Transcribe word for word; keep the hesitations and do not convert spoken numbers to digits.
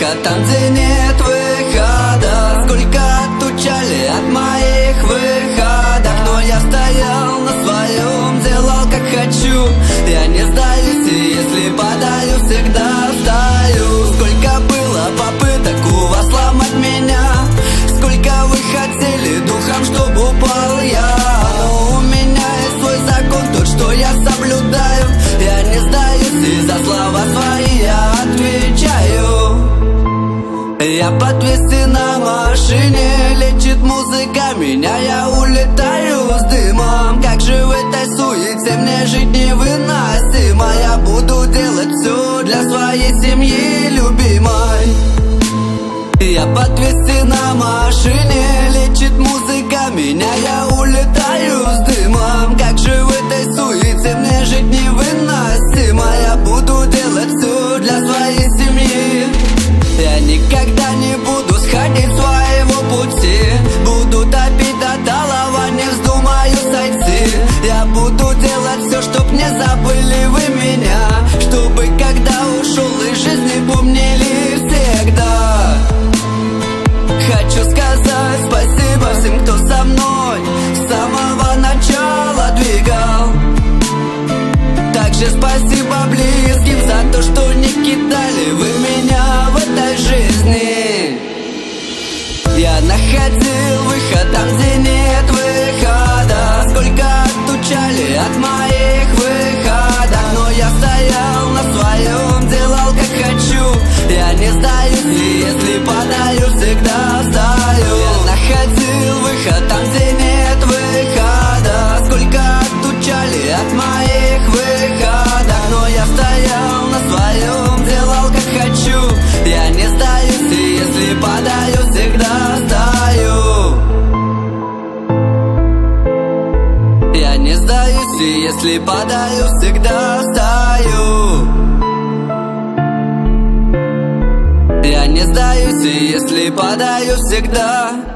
выход там, где нет выхода. Сколько отучали от моих выходов, но я стоял на своем, делал как хочу. Я не сдаюсь, и если падаю, всегда встаю. Сколько было попыток у вас сломать меня, сколько вы хотели духом, чтобы упал я. Но у меня есть свой закон, тот, что я соблюдаю. Я не сдаюсь, и за слова свои я отвечаю. Я подвесен на машине, лечит музыка меня, я улетаю с дымом. Как же в этой суете мне жить невыносимо. Я буду делать все для своей семьи любимой. Я подвесен на машине, лечит музыка меня, я улетаю с дымом. Как же в этой суете мне жить невыносимо. Я буду делать все для своей семьи. Я никогда не буду сходить с своего пути, буду топить до талого, не вздумаю сойти. Я буду делать все, чтоб не забыли вы меня, чтобы когда ушел из жизни помнили всегда. Хочу сказать спасибо всем, кто со мной с самого начала двигал. Также спасибо близким за то, что не кидали вы меня в этой жизни. Я находил выход там, где нет выхода. Сколько отучали от моих выходов, но я стоял на своем, делал как хочу. Я не сдаюсь, и если падаю, всегда встаю. Я находил выход там, где нет выхода. Сколько отучали от моих выходов, но я стоял на своем, делал как хочу. Я не сдаюсь, и если падаю, всегда встаю. Я не сдаюсь, и если падаю, всегда встаю. Я не сдаюсь, и если падаю, всегда